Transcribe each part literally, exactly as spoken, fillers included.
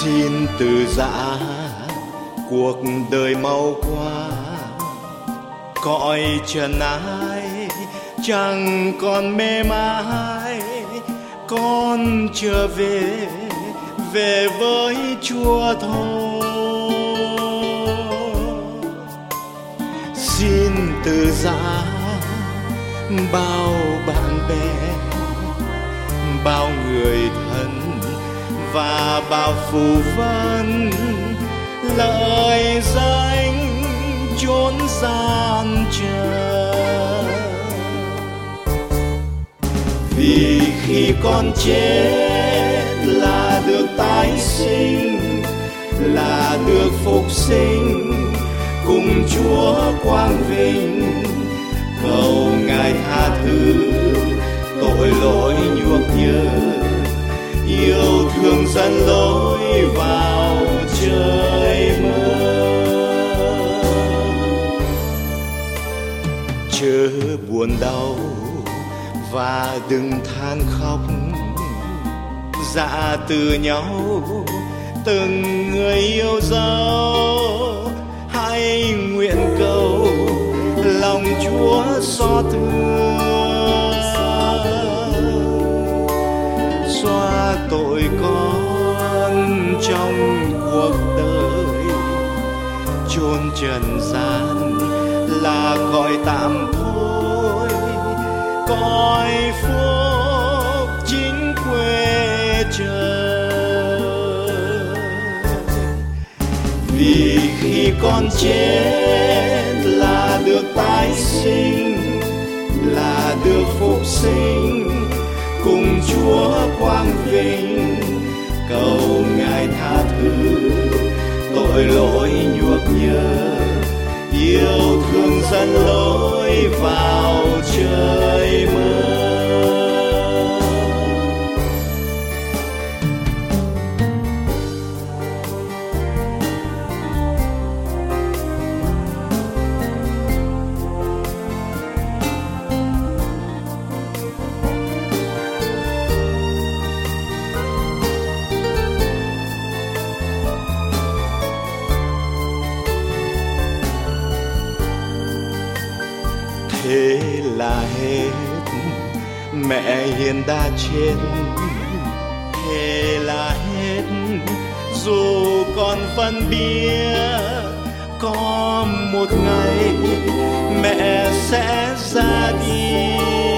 Xin từ giã cuộc đời mau qua, cõi trần ai chẳng còn mê mãi, con trở về về với Chúa thôi. Xin từ giã bao bạn bè, bao người thân và bao phù vân, lời danh chốn gian chờ. Vì khi con chết là được tái sinh, là được phục sinh cùng Chúa quang vinh. Cầu Ngài tha thứ tội lỗi nhuốc nhớ, yêu thương dẫn lối vào trời mơ. Chớ buồn đau và đừng than khóc, dạ từ nhau từng người yêu dấu. Hãy nguyện cầu lòng Chúa xót thương, xóa tội con trong cuộc đời. Chốn trần gian là cõi tạm thôi, cõi phúc chính quê trời. Vì khi con chết là được tái sinh, là được phục sinh cùng Chúa quang vinh. Cầu Ngài tha thứ tội lỗi nhuốc nhớ, yêu thương dẫn lối vào trời mơ. Thế là hết, mẹ Hiền đã chết. Thế là hết, dù con vẫn biết có một ngày mẹ sẽ ra đi.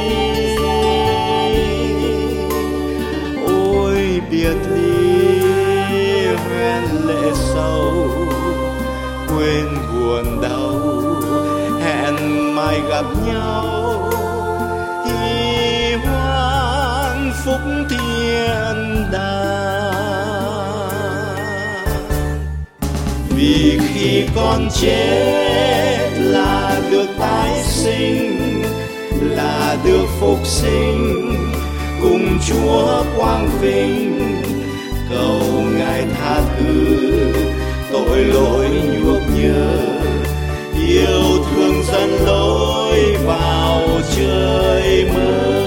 Ôi biệt ly hoen lệ sâu, quên buồn đau hẹn mai gặp nhau. Hy hoan phúc thiên đàng. Vì khi con chết là được tái sinh, là được phục sinh cùng Chúa quang vinh. Cầu Ngài tha thứ tội lỗi nhuốc nhớ, yêu thương dẫn lối vào trời mơ.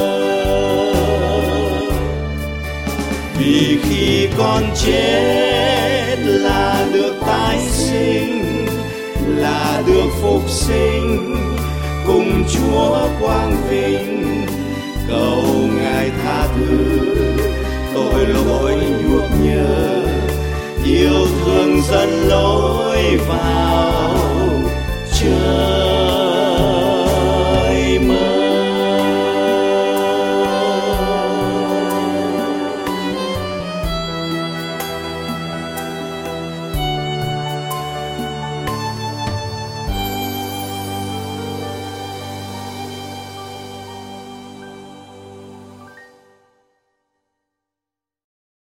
Vì khi con chết là được tái sinh, là được phục sinh cùng Chúa quang vinh. Cầu Ngài tha thứ tội lỗi nhuốc nhớ, yêu thương dẫn lối vào